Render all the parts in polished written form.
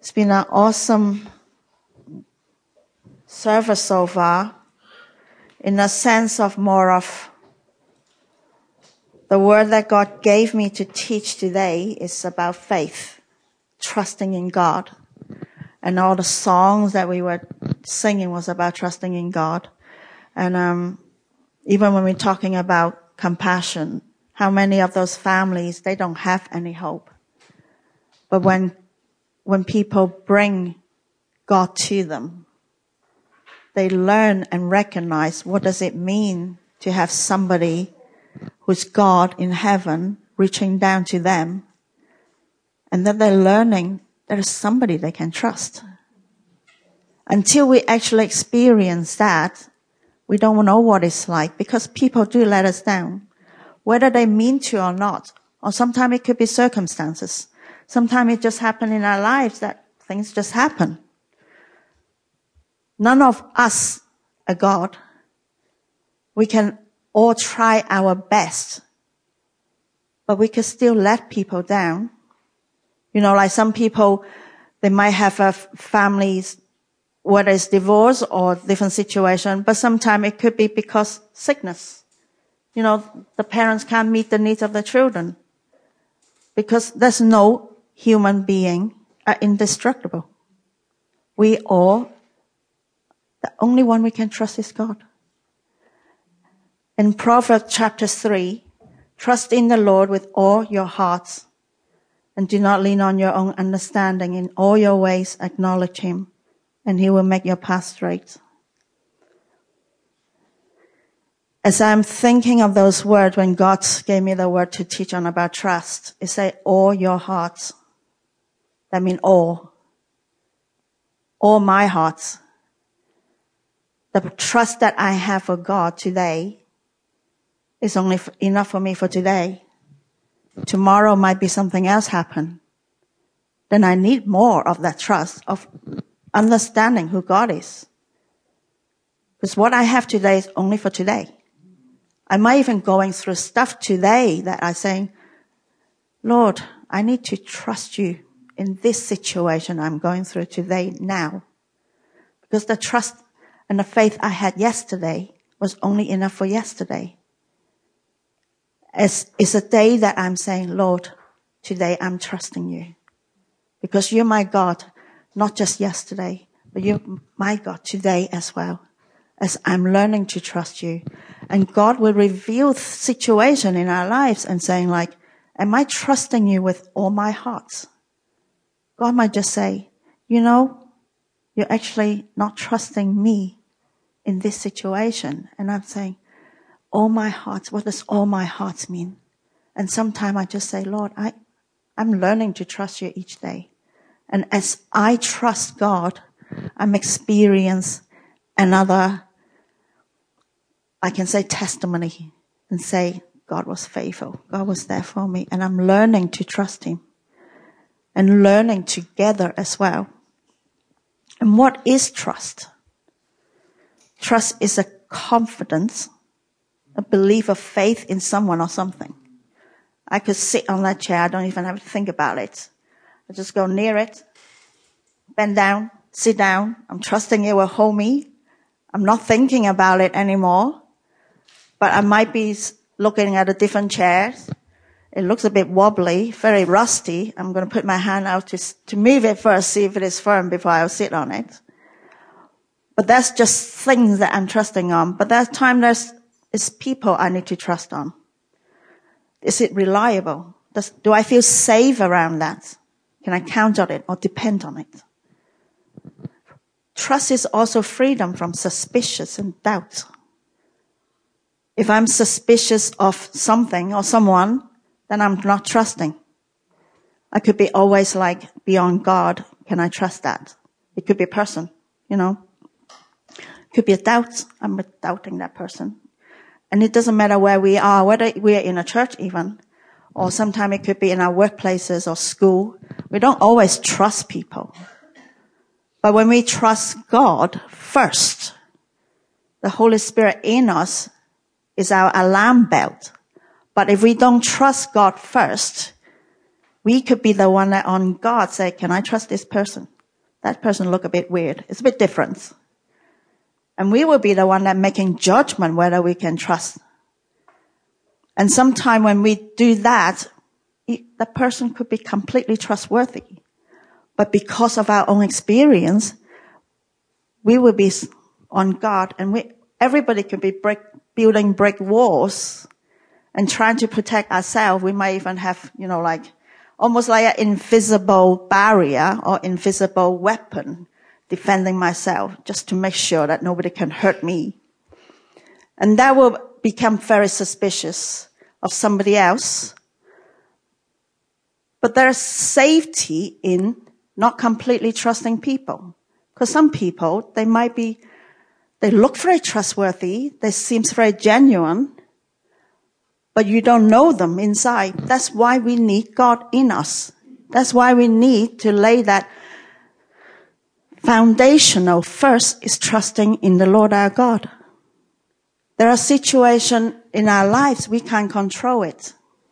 It's been an awesome service so far, in a sense of more of the word that God gave me to teach today is about faith, trusting in God. And all the songs that we were singing was about trusting in God. And even when we're talking about compassion, how many of those families, they don't have any hope. But when people bring God to them, they learn and recognize what does it mean to have somebody who's God in heaven reaching down to them, and that they're learning there is somebody they can trust. Until we actually experience that, we don't know what it's like, because people do let us down, whether they mean to or not. Or sometimes it could be circumstances. Sometimes it just happens in our lives that things just happen. None of us are God. We can all try our best, but we can still let people down. You know, like some people, they might have families, whether it's divorce or different situation, but sometimes it could be because sickness. You know, the parents can't meet the needs of the children, because there's no human being are indestructible. We all, the only one we can trust is God. In Proverbs chapter 3, trust in the Lord with all your hearts, and do not lean on your own understanding. In all your ways acknowledge him, and he will make your path straight. As I'm thinking of those words, when God gave me the word to teach on about trust, it said all your hearts. That means all my hearts. The trust that I have for God today is only enough for me for today. Tomorrow might be something else happen. Then I need more of that trust, of understanding who God is. Because what I have today is only for today. I might even going through stuff today that I'm saying, Lord, I need to trust you in this situation I'm going through today now. Because the trust and the faith I had yesterday was only enough for yesterday. It's a day that I'm saying, Lord, today I'm trusting you. Because you're my God, not just yesterday, but you're my God today as well. As I'm learning to trust you. And God will reveal situation in our lives and saying like, am I trusting you with all my heart? God might just say, you know, you're actually not trusting me in this situation. And I'm saying, all my heart, what does all my heart mean? And sometimes I just say, Lord, I'm learning to trust you each day. And as I trust God, I'm experiencing another, I can say testimony and say, God was faithful. God was there for me. And I'm learning to trust him and learning together as well. And what is trust? Trust is a confidence, a belief of faith in someone or something. I could sit on that chair. I don't even have to think about it. I just go near it, bend down, sit down. I'm trusting it will hold me. I'm not thinking about it anymore. But I might be looking at a different chair. It looks a bit wobbly, very rusty. I'm going to put my hand out to move it first, see if it is firm before I'll sit on it. But that's just things that I'm trusting on. But that time is people I need to trust on. Is it reliable? Do I feel safe around that? Can I count on it or depend on it? Trust is also freedom from suspicion and doubt. If I'm suspicious of something or someone, then I'm not trusting. I could be always like beyond God. Can I trust that? It could be a person, you know. It could be a doubt. I'm doubting that person. And it doesn't matter where we are, whether we're in a church even, or sometimes it could be in our workplaces or school. We don't always trust people. But when we trust God first, the Holy Spirit in us is our alarm bell. But if we don't trust God first, we could be the one that on God say, can I trust this person? that person look a bit weird. It's a bit different. And we will be the one that making judgment whether we can trust. And sometime when we do that, the person could be completely trustworthy. But because of our own experience, we will be on guard, and everybody could be building brick walls and trying to protect ourselves. We might even have, almost like an invisible barrier or invisible weapon defending myself just to make sure that nobody can hurt me. And that will become very suspicious of somebody else. But there's safety in not completely trusting people. Because some people, they look very trustworthy, they seem very genuine, but you don't know them inside. That's why we need God in us. That's why we need to lay that foundational first is trusting in the Lord our God. There are situations in our lives we can't control it.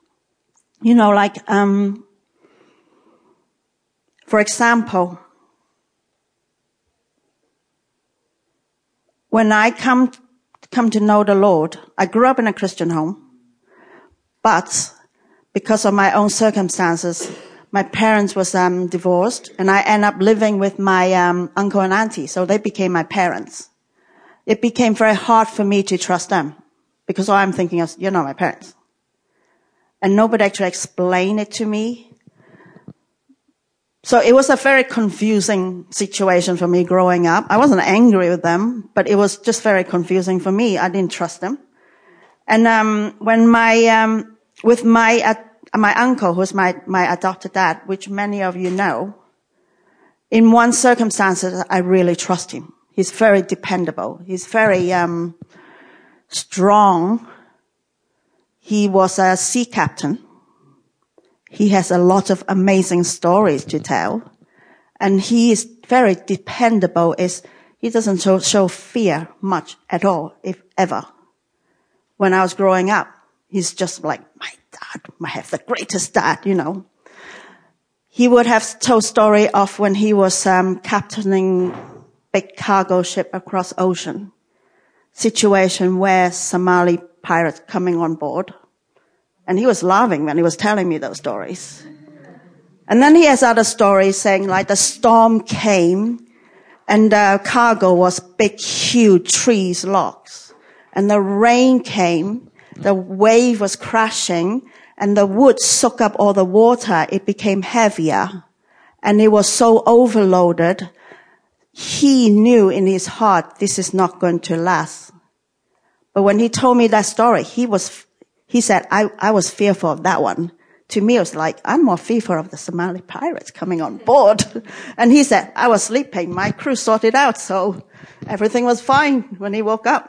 For example, when I come to know the Lord, I grew up in a Christian home, but because of my own circumstances, my parents was divorced, and I ended up living with my uncle and auntie, so they became my parents. It became very hard for me to trust them, because all I'm thinking is, you're not my parents. And nobody actually explained it to me. So it was a very confusing situation for me growing up. I wasn't angry with them, but it was just very confusing for me. I didn't trust them. And when with my uncle, who's my adopted dad, which many of you know, in one circumstance, I really trust him. He's very dependable. He's very strong. He was a sea captain. He has a lot of amazing stories to tell. And he is very dependable. He doesn't show fear much at all, if ever. When I was growing up, he's just like, my dad, I have the greatest dad, He would have told story of when he was captaining big cargo ship across ocean. Situation where Somali pirates coming on board. And he was laughing when he was telling me those stories. And then he has other stories saying like the storm came and the cargo was big, huge trees, logs. And the rain came, the wave was crashing, and the wood soaked up all the water. It became heavier. And it was so overloaded. He knew in his heart this is not going to last. But when he told me that story, he said, I was fearful of that one. To me, it was like, I'm more fearful of the Somali pirates coming on board. And he said, I was sleeping. My crew sorted out, so everything was fine when he woke up.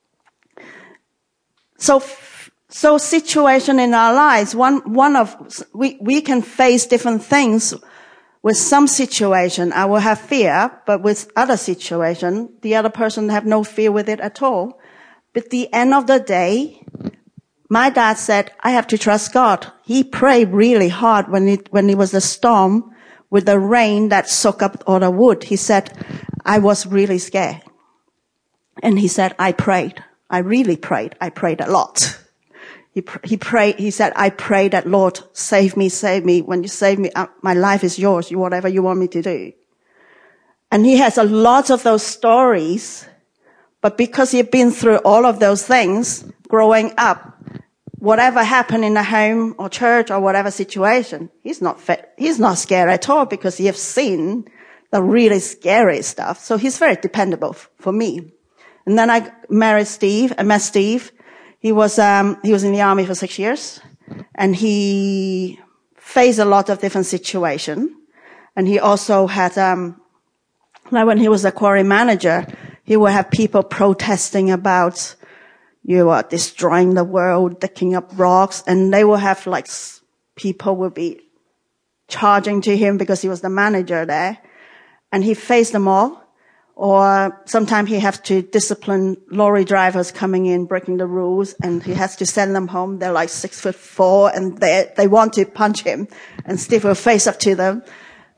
So situation in our lives, we can face different things. With some situation, I will have fear, but with other situation, the other person have no fear with it at all. But at the end of the day, my dad said, I have to trust God. He prayed really hard when it was a storm with the rain that soaked up all the wood. He said, I was really scared. And he said, I prayed. I really prayed. I prayed a lot. He prayed, he said, I pray that Lord, save me, save me. When you save me, my life is yours, whatever you want me to do. And he has a lot of those stories, but because he'd been through all of those things growing up, whatever happened in the home or church or whatever situation, he's not scared at all because he has seen the really scary stuff. So he's very dependable for me. And then I met Steve. He was in the army for 6 years, and he faced a lot of different situations. And he also had, like when he was a quarry manager, he would have people protesting about, you are destroying the world, digging up rocks, and they will have like, people will be charging to him because he was the manager there. And he faced them all. Or sometimes he has to discipline lorry drivers coming in, breaking the rules, and he has to send them home. They're like 6'4", and they want to punch him, and Steve will face up to them.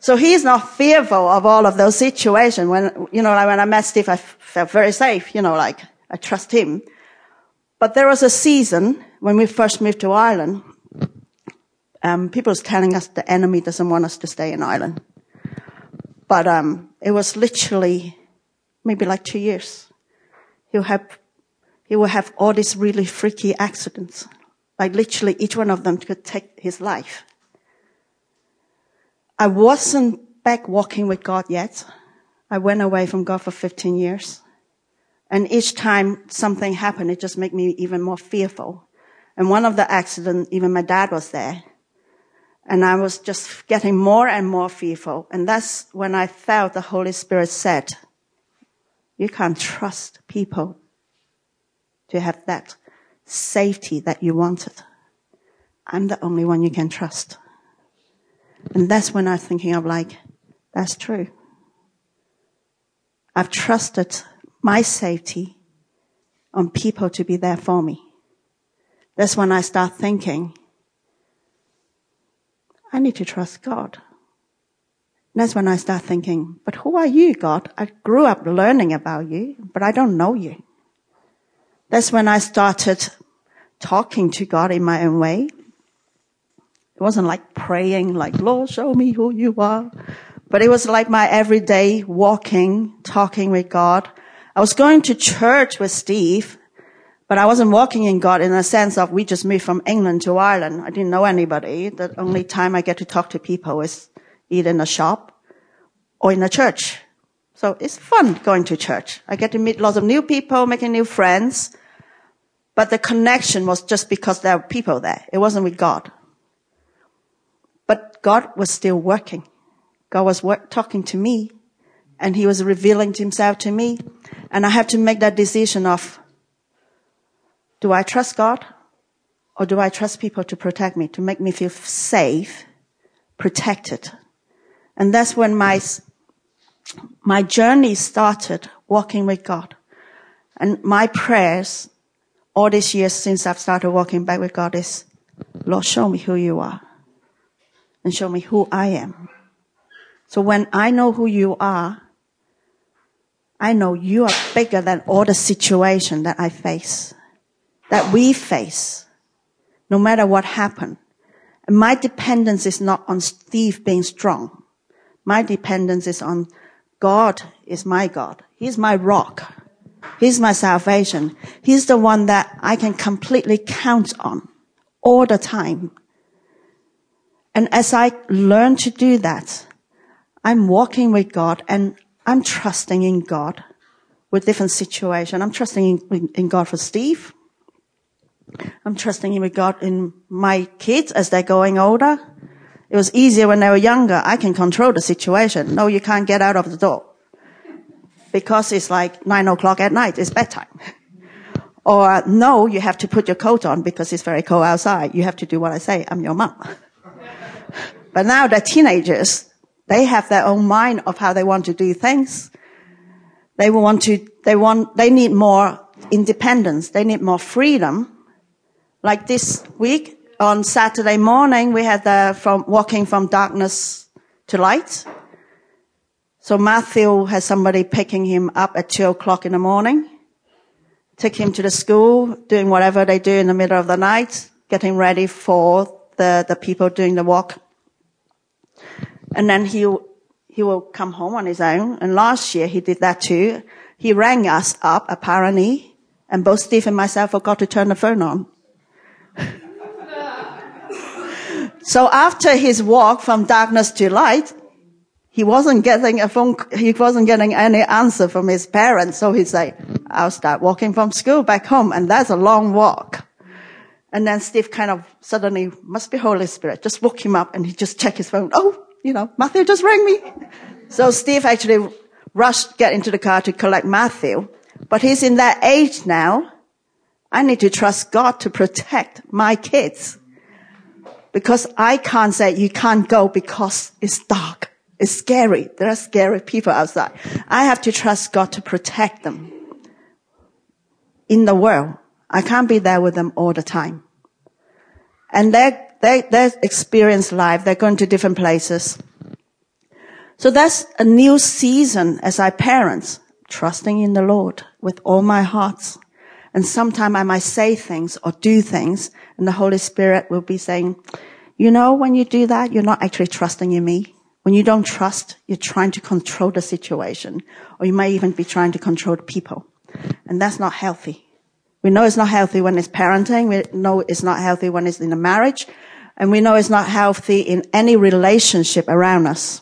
So he's not fearful of all of those situations. When, like when I met Steve, I felt very safe, like I trust him. But there was a season when we first moved to Ireland, people was telling us the enemy doesn't want us to stay in Ireland. But it was literally maybe like 2 years. He will have all these really freaky accidents. Like literally each one of them could take his life. I wasn't back walking with God yet. I went away from God for 15 years. And each time something happened, it just made me even more fearful. And one of the accidents, even my dad was there. And I was just getting more and more fearful. And that's when I felt the Holy Spirit said, you can't trust people to have that safety that you wanted. I'm the only one you can trust. And that's when I'm thinking of like, that's true. I've trusted my safety on people to be there for me. That's when I start thinking, I need to trust God. And that's when I start thinking, but who are you, God? I grew up learning about you, but I don't know you. That's when I started talking to God in my own way. It wasn't like praying, like, Lord, show me who you are. But it was like my everyday walking, talking with God. I was going to church with Steve, but I wasn't walking in God in the sense of we just moved from England to Ireland. I didn't know anybody. The only time I get to talk to people is either in a shop or in a church. So it's fun going to church. I get to meet lots of new people, making new friends. But the connection was just because there were people there. It wasn't with God. But God was still working. God was talking to me, and he was revealing himself to me. And I have to make that decision of, do I trust God, or do I trust people to protect me, to make me feel safe, protected? And that's when my journey started, walking with God. And my prayers all these years since I've started walking back with God is, Lord, show me who you are. And show me who I am. So when I know who you are, I know you are bigger than all the situation that I face, that we face, no matter what happened. And my dependence is not on Steve being strong. My dependence is on God is my God. He's my rock. He's my salvation. He's the one that I can completely count on all the time. And as I learn to do that, I'm walking with God and I'm trusting in God with different situations. I'm trusting in God for Steve. I'm trusting in God in my kids as they're going older. It was easier when they were younger. I can control the situation. No, you can't get out of the door. Because it's like 9:00 at night. It's bedtime. Or no, you have to put your coat on because it's very cold outside. You have to do what I say. I'm your mom. But now they're teenagers. They have their own mind of how they want to do things. They need more independence. They need more freedom. Like this week, on Saturday morning, we had walking from darkness to light. So Matthew has somebody picking him up at 2:00 in the morning, take him to the school, doing whatever they do in the middle of the night, getting ready for the people doing the walk. And then he will come home on his own. And last year he did that too. He rang us up, apparently, and both Steve and myself forgot to turn the phone on. So after his walk from darkness to light, he wasn't getting any answer from his parents. So he'd say, I'll start walking from school back home. And that's a long walk. And then Steve kind of suddenly, must be Holy Spirit, just woke him up and he just checked his phone. Oh, Matthew just rang me. So Steve actually rushed, get into the car to collect Matthew. But he's in that age now. I need to trust God to protect my kids. Because I can't say you can't go because it's dark. It's scary. There are scary people outside. I have to trust God to protect them in the world. I can't be there with them all the time. And they experience life. They're going to different places. So that's a new season as our parents, trusting in the Lord with all my heart. And sometimes I might say things or do things, and the Holy Spirit will be saying, you know, when you do that, you're not actually trusting in me. When you don't trust, you're trying to control the situation, or you might even be trying to control the people. And that's not healthy. We know it's not healthy when it's parenting. We know it's not healthy when it's in a marriage. And we know it's not healthy in any relationship around us.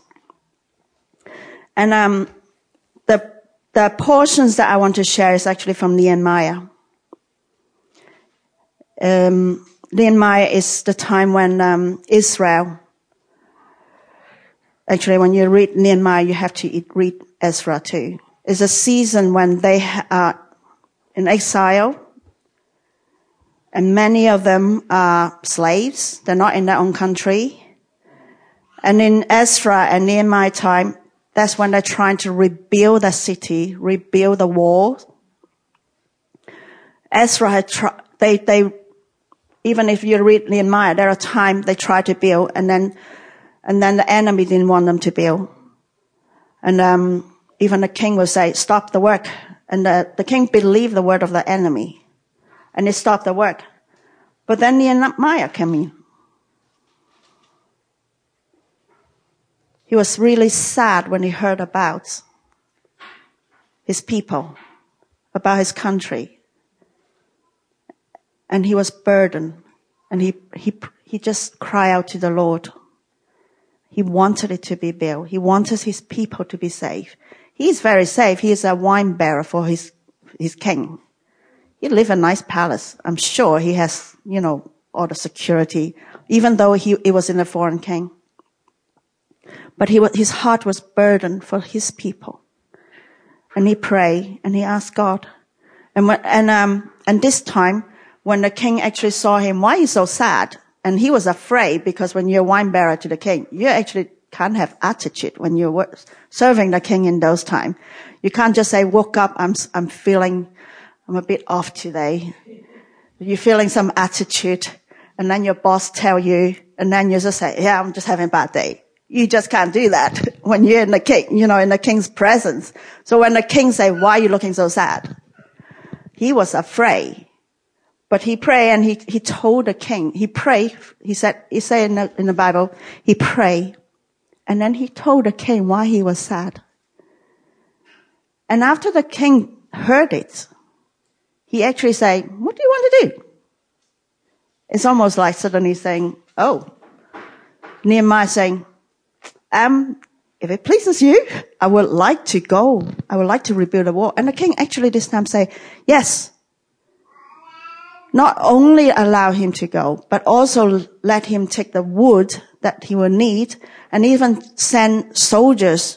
And the portions that I want to share is actually from Nehemiah. Nehemiah is the time when Israel, actually when you read Nehemiah, you have to read Ezra too. It's a season when they are in exile, and many of them are slaves. They're not in their own country. And in Ezra and Nehemiah time, that's when they're trying to rebuild the city, rebuild the wall. Ezra had they even if you read Nehemiah, there are times they try to build, and then the enemy didn't want them to build. And even the king will say, stop the work. And the king believed the word of the enemy, and they stopped the work. But then Nehemiah came in. He was really sad when he heard about his people, about his country. And he was burdened. And he just cried out to the Lord. He wanted it to be built. He wanted his people to be safe. He's very safe. He is a wine bearer for his king. He lives in a nice palace. I'm sure he has, all the security, even though it was in a foreign king. But his heart was burdened for his people. And he prayed and he asked God. And this time, when the king actually saw him, why are you so sad? And he was afraid, because when you're a wine bearer to the king, you actually can't have attitude when you're serving the king in those times. You can't just say, woke up, I'm a bit off today. You're feeling some attitude, and then your boss tell you, and then you just say, yeah, I'm just having a bad day. You just can't do that when you're in the king, in the king's presence. So when the king say, why are you looking so sad? He was afraid. But he prayed, and he told the king, he prayed, he said in the Bible, he prayed. And then he told the king why he was sad. And after the king heard it, he actually said, what do you want to do? It's almost like suddenly saying, oh, Nehemiah saying, if it pleases you, I would like to go. I would like to rebuild the wall. And the king actually this time say, yes. Not only allow him to go, but also let him take the wood that he will need, and even send soldiers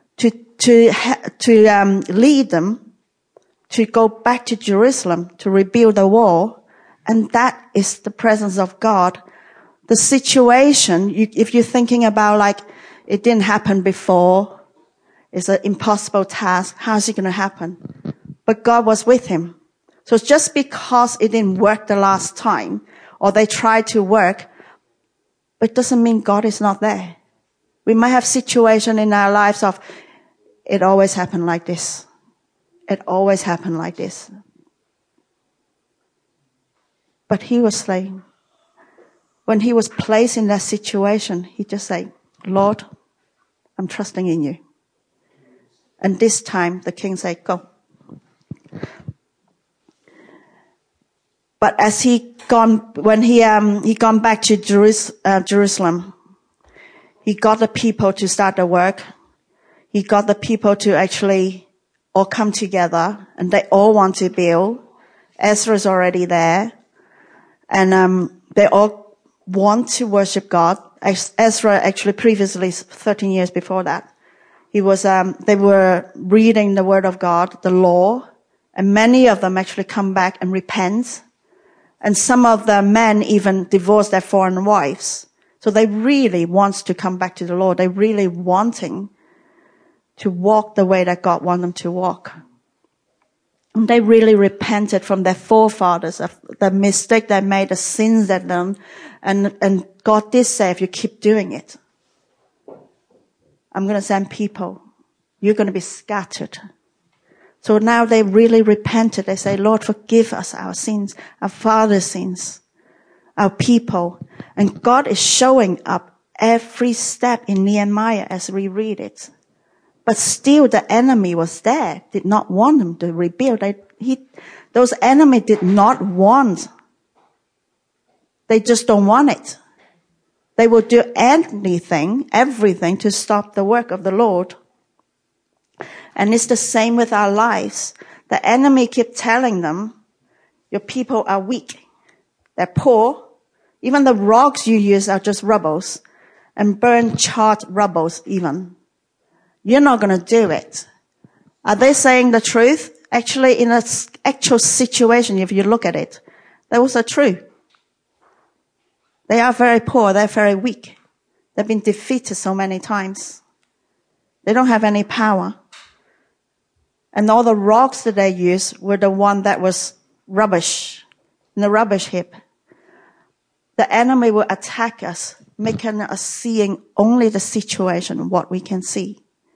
to lead them to go back to Jerusalem to rebuild the wall. And that is the presence of God. The situation, if you're thinking about like it didn't happen before, it's an impossible task. How's it going to happen? But God was with him. So just because it didn't work the last time, or they tried to work, it doesn't mean God is not there. We might have situations in our lives of, it always happened like this. It always happened like this. But he was saying, when he was placed in that situation, he just said, Lord, I'm trusting in you. And this time the king said, go. But as when he gone back to Jerusalem, he got the people to start the work. He got the people to actually all come together, and they all want to build. Ezra's already there, and they all want to worship God. Ezra actually previously, 13 years before that, they were reading the Word of God, the law, and many of them actually come back and repent. And some of the men even divorced their foreign wives. So they really want to come back to the Lord. They really wanting to walk the way that God wants them to walk. And they really repented from their forefathers, of the mistake they made, the sins they done. And God did say, if you keep doing it, I'm going to send people. You're going to be scattered. So now they really repented. They say, Lord, forgive us our sins, our father's sins, our people. And God is showing up every step in Nehemiah as we read it. But still the enemy was there, did not want them to rebuild. Those enemies did not want. They just don't want it. They will do anything, everything to stop the work of the Lord. And it's the same with our lives. The enemy keeps telling them, your people are weak. They're poor. Even the rocks you use are just rubbles. And burn charred rubbles even. You're not going to do it. Are they saying the truth? Actually, in an actual situation, if you look at it, those are true. They are very poor. They're very weak. They've been defeated so many times. They don't have any power. And all the rocks that they used were the one that was rubbish, in the rubbish heap. The enemy will attack us, making us seeing only the situation, what we can see.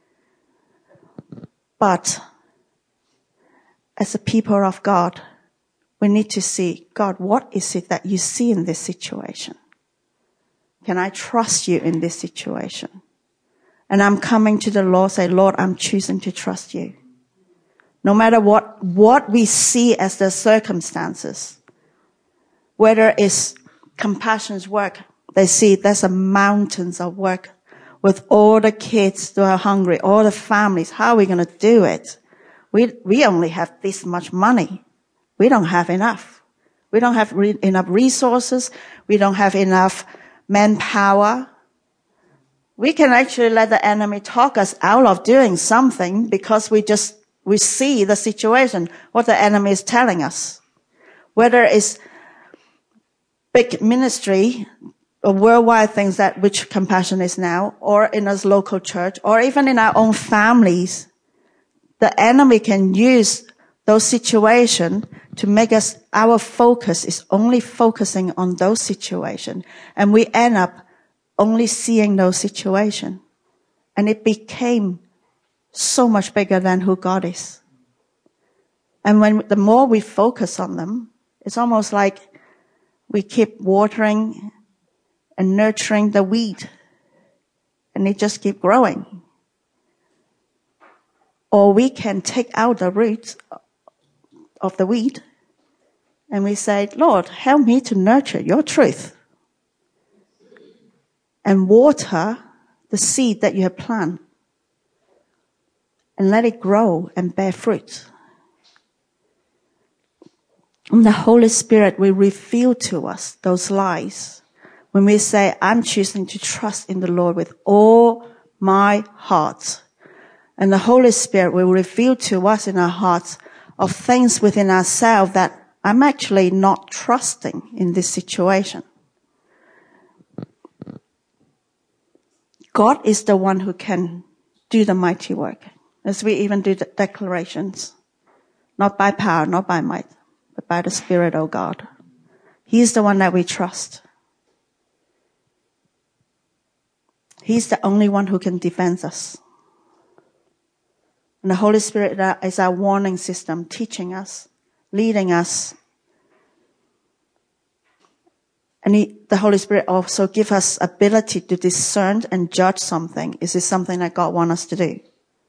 But as a people of God, we need to see, God, what is it that you see in this situation? Can I trust you in this situation? And I'm coming to the Lord, say, Lord, I'm choosing to trust you. No matter what we see as the circumstances, whether it's Compassion's work, they see there's a mountains of work with all the kids who are hungry, all the families. How are we going to do it? We only have this much money. We don't have enough. We don't have enough resources. We don't have enough manpower. We can actually let the enemy talk us out of doing something because we see the situation, what the enemy is telling us. Whether it's big ministry or worldwide things that which Compassion is now, or in a local church, or even in our own families, the enemy can use those situations to make us, our focus is only focusing on those situations. And we end up only seeing those situations. And it became so much bigger than who God is. And the more we focus on them, it's almost like we keep watering and nurturing the weed. And it just keeps growing. Or we can take out the roots of the weed and we say, Lord, help me to nurture your truth and water the seed that you have planted and let it grow and bear fruit. And the Holy Spirit will reveal to us those lies when we say, I'm choosing to trust in the Lord with all my heart. And the Holy Spirit will reveal to us in our hearts of things within ourselves that I'm actually not trusting in this situation. God is the one who can do the mighty work, as we even do the declarations. Not by power, not by might, but by the Spirit, of God. He is the one that we trust. He's the only one who can defend us. And the Holy Spirit is our warning system, teaching us, leading us. And the Holy Spirit also gives us ability to discern and judge something. Is this something that God wants us to do?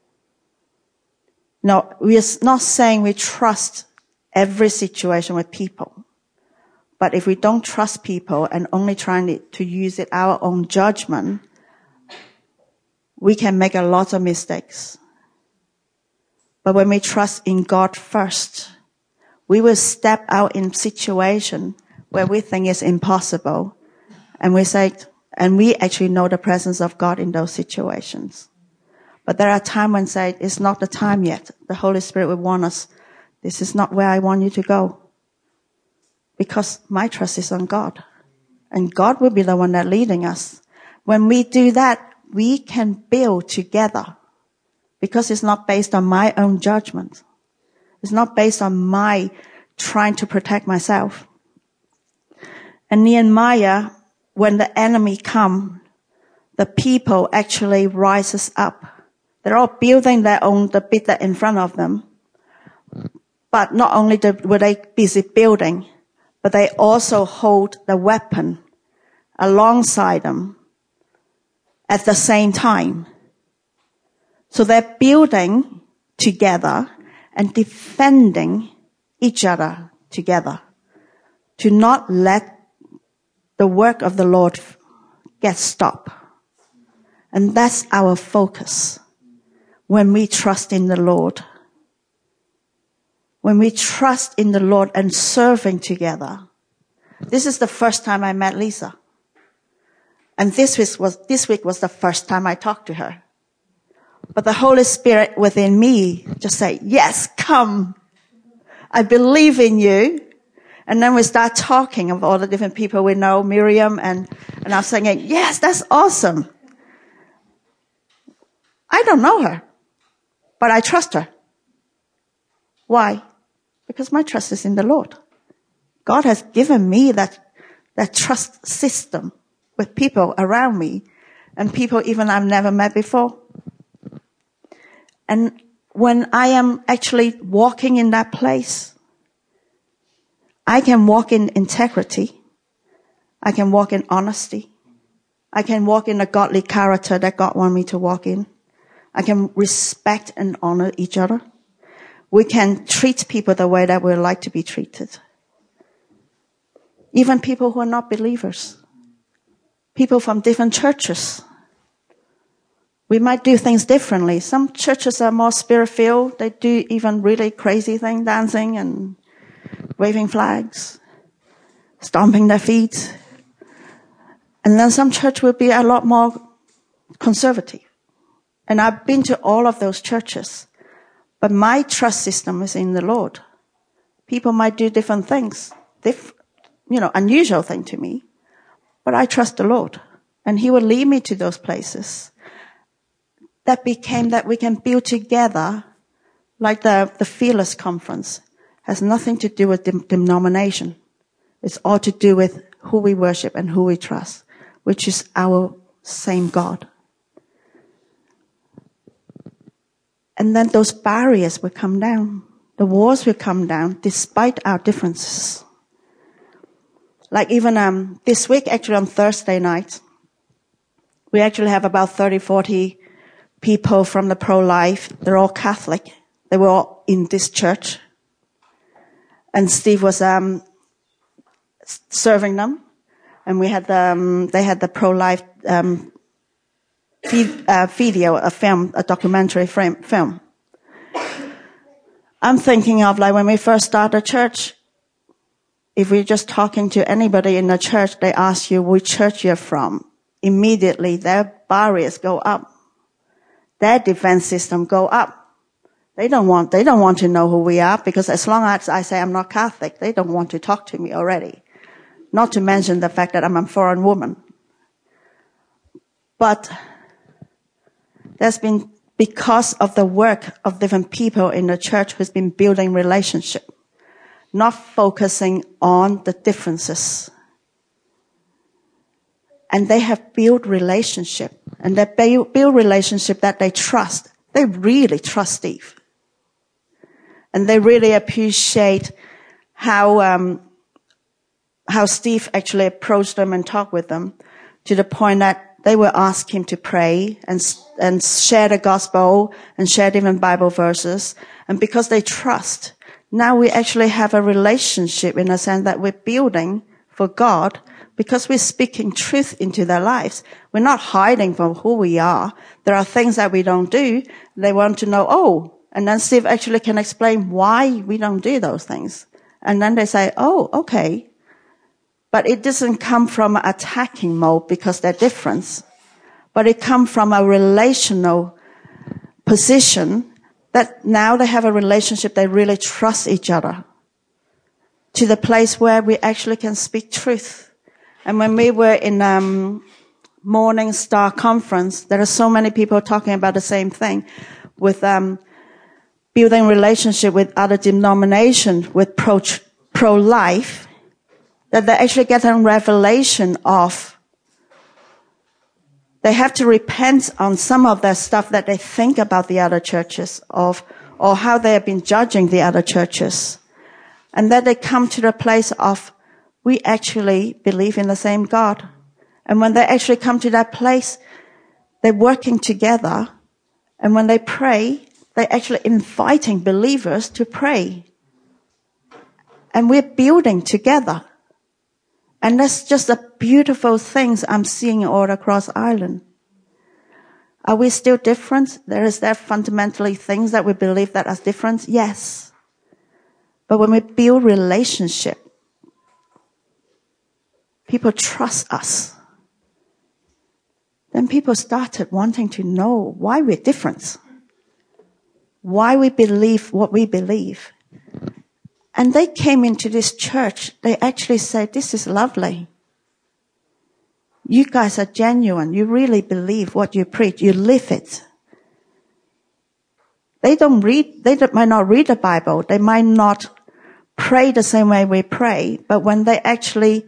No, we are not saying we trust every situation with people. But if we don't trust people and only trying to use it our own judgment, we can make a lot of mistakes. But when we trust in God first, we will step out in situation where we think it's impossible. And we actually know the presence of God in those situations. But there are times when say, it's not the time yet. The Holy Spirit will warn us, this is not where I want you to go. Because my trust is on God. And God will be the one that's leading us. When we do that, we can build together. Because it's not based on my own judgment. It's not based on my trying to protect myself. And Nehemiah, when the enemy come the people actually rises up. They're all building the bit that in front of them. But not only were they busy building, but they also hold the weapon alongside them at the same time. So they're building together and defending each other together to not let the work of the Lord get stopped. And that's our focus when we trust in the Lord. When we trust in the Lord and serving together. This is the first time I met Lisa. And this week was the first time I talked to her. But the Holy Spirit within me just said, yes, come. I believe in you. And then we start talking of all the different people we know, Miriam, and I'm saying, yes, that's awesome. I don't know her, but I trust her. Why? Because my trust is in the Lord. God has given me that trust system with people around me and people even I've never met before. And when I am actually walking in that place, I can walk in integrity. I can walk in honesty. I can walk in a godly character that God wants me to walk in. I can respect and honor each other. We can treat people the way that we like to be treated. Even people who are not believers. People from different churches. We might do things differently. Some churches are more spirit-filled. They do even really crazy things, dancing and waving flags, stomping their feet. And then some church will be a lot more conservative. And I've been to all of those churches. But my trust system is in the Lord. People might do different things, unusual thing to me. But I trust the Lord. And He will lead me to those places. That became that we can build together, like the Fearless Conference. Has nothing to do with denomination. It's all to do with who we worship and who we trust, which is our same God. And then those barriers will come down. The walls will come down despite our differences. Like even this week, actually on Thursday night, we actually have about 30, 40 people from the pro-life. They're all Catholic. They were all in this church. And Steve was serving them. And we had they had the pro-life video, a documentary film. I'm thinking of like when we first started church, if we're just talking to anybody in the church, they ask you which church you're from. Immediately their barriers go up. Their defense system go up. They don't want to know who we are because as long as I say I'm not Catholic, they don't want to talk to me already. Not to mention the fact that I'm a foreign woman. But there's been, because of the work of different people in the church who's been building relationship, not focusing on the differences. And they have built relationship. And they build relationship that they trust. They really trust Steve. And they really appreciate how Steve actually approached them and talked with them to the point that they will ask him to pray and share the gospel and share different Bible verses. And because they trust, now we actually have a relationship in a sense that we're building for God because we're speaking truth into their lives. We're not hiding from who we are. There are things that we don't do. They want to know, and then Steve actually can explain why we don't do those things. And then they say, okay. But it doesn't come from attacking mode because they're different. But it comes from a relational position that now they have a relationship, they really trust each other. To the place where we actually can speak truth. And when we were in Morning Star Conference, there are so many people talking about the same thing with building relationship with other denominations, with pro-life, that they actually get a revelation of They have to repent on some of their stuff that they think about the other churches or how they have been judging the other churches. And then they come to the place of, we actually believe in the same God. And when they actually come to that place, they're working together. And when they pray, they're actually inviting believers to pray. And we're building together. And that's just the beautiful things I'm seeing all across Ireland. Are we still different? Is there fundamentally things that we believe that are different? Yes. But when we build relationship, people trust us. Then people started wanting to know why we're different. Why we believe what we believe. And they came into this church. They actually said, this is lovely. You guys are genuine. You really believe what you preach. You live it. They might not read the Bible. They might not pray the same way we pray. But when they actually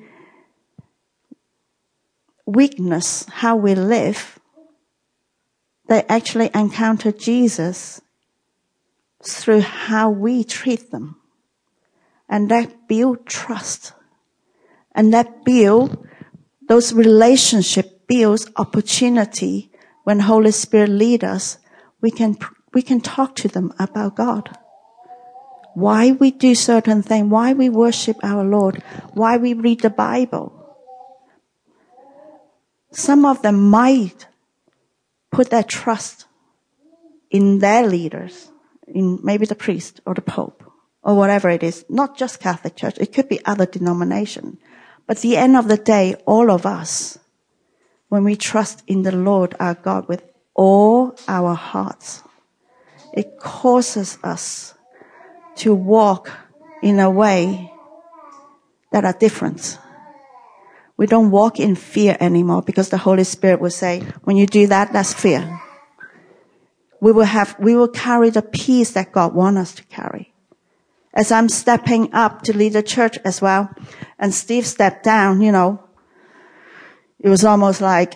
witness how we live, they actually encounter Jesus through how we treat them. And that build trust. And that those relationship builds opportunity. When Holy Spirit leads us, we can talk to them about God. Why we do certain things, why we worship our Lord, why we read the Bible. Some of them might put their trust in their leaders, in maybe the priest or the Pope or whatever it is, not just Catholic Church. It could be other denomination. But at the end of the day, all of us, when we trust in the Lord our God with all our hearts, it causes us to walk in a way that are different. We don't walk in fear anymore because the Holy Spirit will say, when you do that, that's fear. We will carry the peace that God wants us to carry. As I'm stepping up to lead the church as well, and Steve stepped down, it was almost like,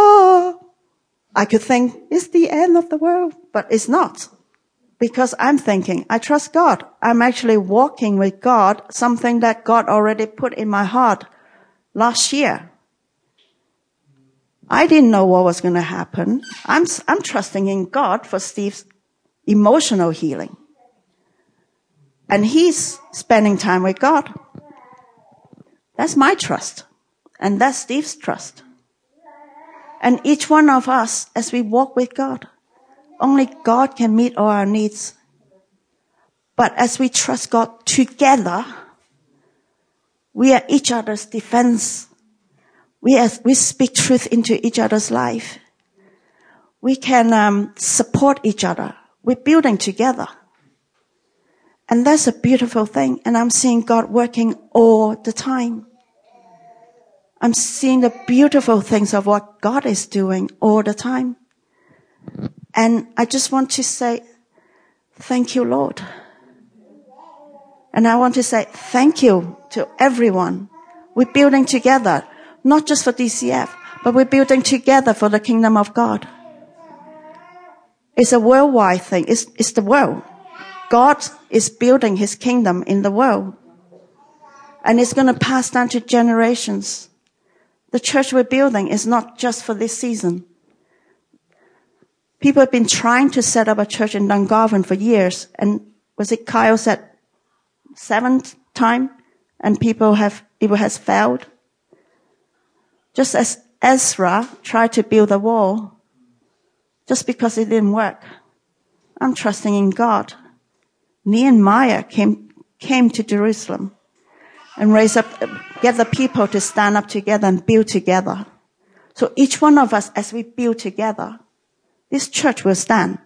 I could think, it's the end of the world, but it's not. Because I'm thinking, I trust God. I'm actually walking with God, something that God already put in my heart last year. I didn't know what was going to happen. I'm trusting in God for Steve's emotional healing. And he's spending time with God. That's my trust. And that's Steve's trust. And each one of us, as we walk with God, only God can meet all our needs. But as we trust God together, we are each other's defense. We speak truth into each other's life. We can support each other. We're building together. And that's a beautiful thing. And I'm seeing God working all the time. I'm seeing the beautiful things of what God is doing all the time. And I just want to say, thank you, Lord. And I want to say thank you to everyone. We're building together, not just for DCF, but we're building together for the kingdom of God. It's a worldwide thing. It's the world. God is building his kingdom in the world. And it's going to pass down to generations. The church we're building is not just for this season. People have been trying to set up a church in Dungarvan for years. And was it Kyle said 7th time? And it has failed. Just as Ezra tried to build a wall, just because it didn't work. I'm trusting in God. Nehemiah came to Jerusalem and get the people to stand up together and build together. So each one of us, as we build together, this church will stand.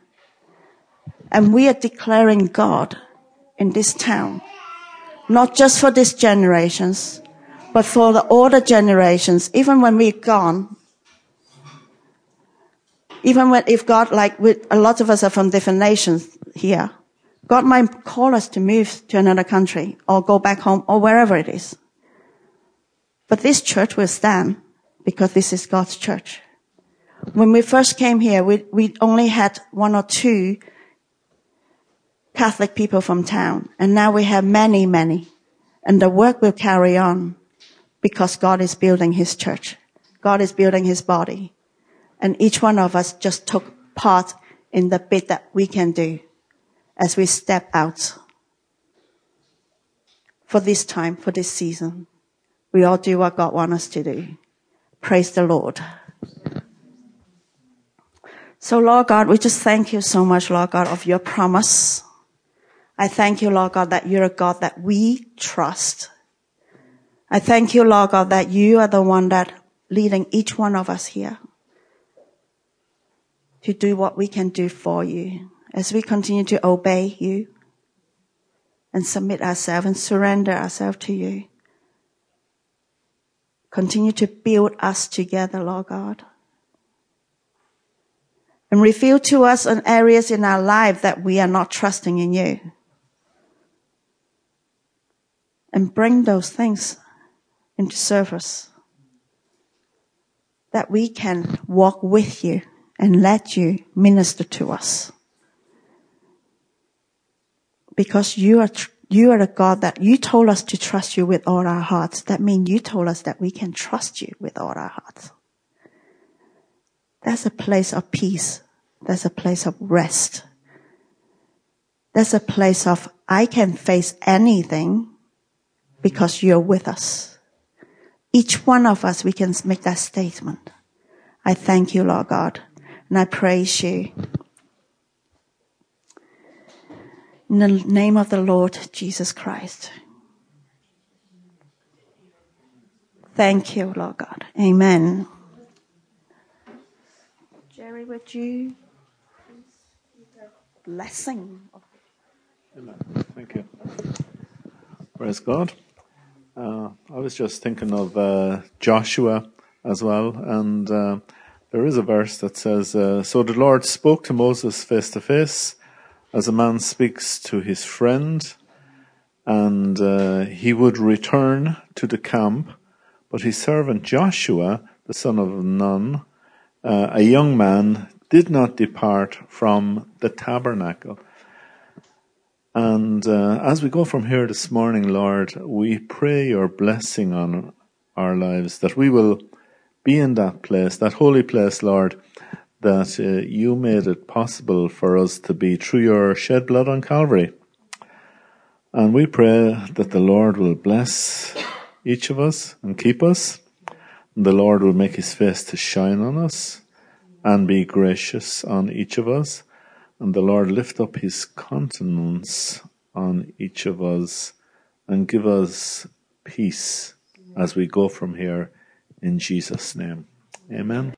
And we are declaring God in this town. Not just for these generations, but for the older generations, even when we're gone. If God, a lot of us are from different nations here, God might call us to move to another country or go back home or wherever it is. But this church will stand because this is God's church. When we first came here, we only had 1 or 2 Catholic people from town. And now we have many, many. And the work will carry on because God is building his church. God is building his body. And each one of us just took part in the bit that we can do as we step out for this time, for this season. We all do what God wants us to do. Praise the Lord. So, Lord God, we just thank you so much, Lord God, of your promise. I thank you, Lord God, that you're a God that we trust. I thank you, Lord God, that you are the one that leading each one of us here to do what we can do for you as we continue to obey you and submit ourselves and surrender ourselves to you. Continue to build us together, Lord God. And reveal to us on areas in our life that we are not trusting in you. And bring those things into service. That we can walk with you and let you minister to us. Because you are the God that you told us to trust you with all our hearts. That means you told us that we can trust you with all our hearts. That's a place of peace. That's a place of rest. That's a place of, I can face anything because you're with us. Each one of us, we can make that statement. I thank you, Lord God, and I praise you. In the name of the Lord Jesus Christ. Thank you, Lord God. Amen. Jerry, would you blessing? Amen. Thank you. Praise God. I was just thinking of Joshua as well, and there is a verse that says, so the Lord spoke to Moses face to face, as a man speaks to his friend, and he would return to the camp, but his servant Joshua, the son of Nun, a young man, did not depart from the tabernacle. And as we go from here this morning, Lord, we pray your blessing on our lives, that we will be in that place, that holy place, Lord, that you made it possible for us to be through your shed blood on Calvary. And we pray that the Lord will bless each of us and keep us. And the Lord will make his face to shine on us and be gracious on each of us. And the Lord lift up his countenance on each of us and give us peace as we go from here in Jesus' name. Amen.